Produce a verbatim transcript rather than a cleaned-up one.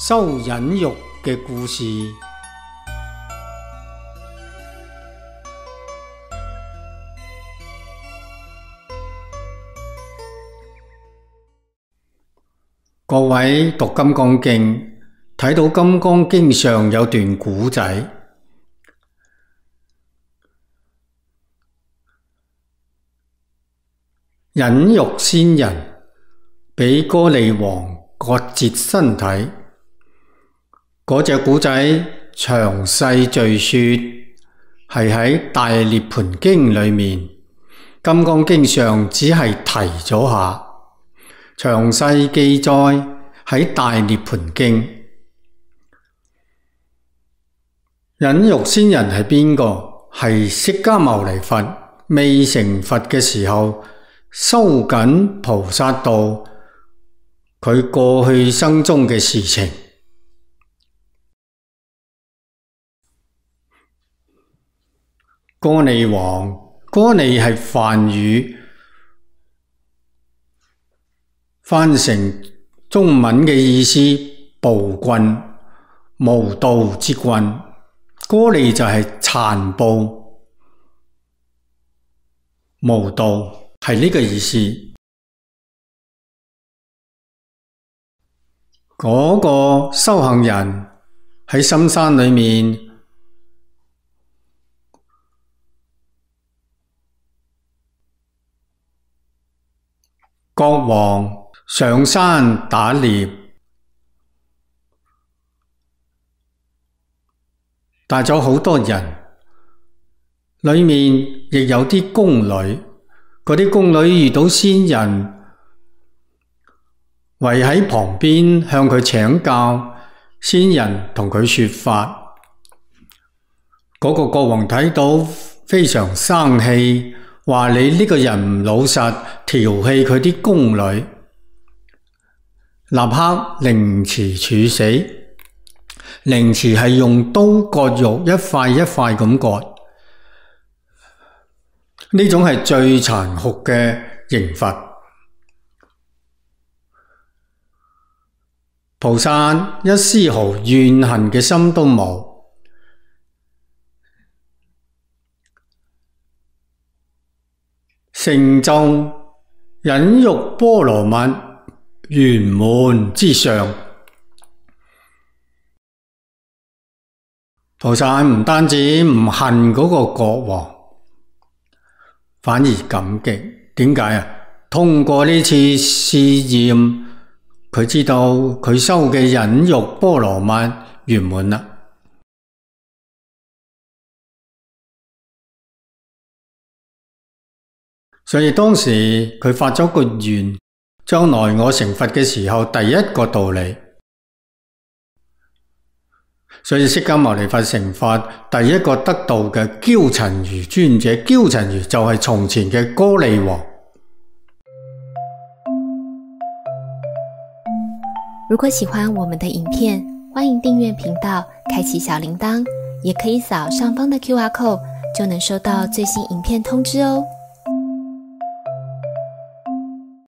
修忍辱嘅故事。各位讀《金剛經》，睇到《金剛經》上有段古仔，忍辱仙人俾歌利王割截身體，嗰隻古仔詳細敘說係喺《大涅槃經》裏面，《金剛經》上只係提咗下，詳細記載喺《大涅槃經》。忍辱仙人係邊個？係釋迦牟尼佛未成佛嘅時候，修緊菩薩道，佢過去生中嘅事情。歌利王，歌利係梵語，翻成中文嘅意思，暴君，無道之君。歌利就係殘暴無道，係呢個意思。嗰個修行人喺深山裏面，國王上山打獵，帶咗好多人，裏面亦有啲宮女。嗰啲宮女遇到仙人，圍喺旁邊向佢請教，仙人同佢說法。嗰個國王睇到非常生氣，話你呢個人唔老實，調戲佢啲宮女，立刻凌遲處死。凌遲係用刀割肉，一塊一塊咁割，呢種係最殘酷嘅刑罰。菩薩一絲毫怨恨嘅心都冇，成就忍辱波羅蜜圓滿之上。菩薩唔單止唔恨嗰個國王，反而感激。點解啊？通過呢次試驗，佢知道佢修嘅忍辱波羅蜜圓滿啦。所以當時佢發咗個願，將來我成佛嘅時候，第一個道理。所以釋迦牟尼佛成佛，第一個得道嘅憍陳如尊者，憍陳如就係從前嘅歌利王。 如果喜歡我們的影片，歡迎訂閱頻道，開啟小鈴鐺，也可以掃上方的 Q R code，就能收到最新影片通知哦。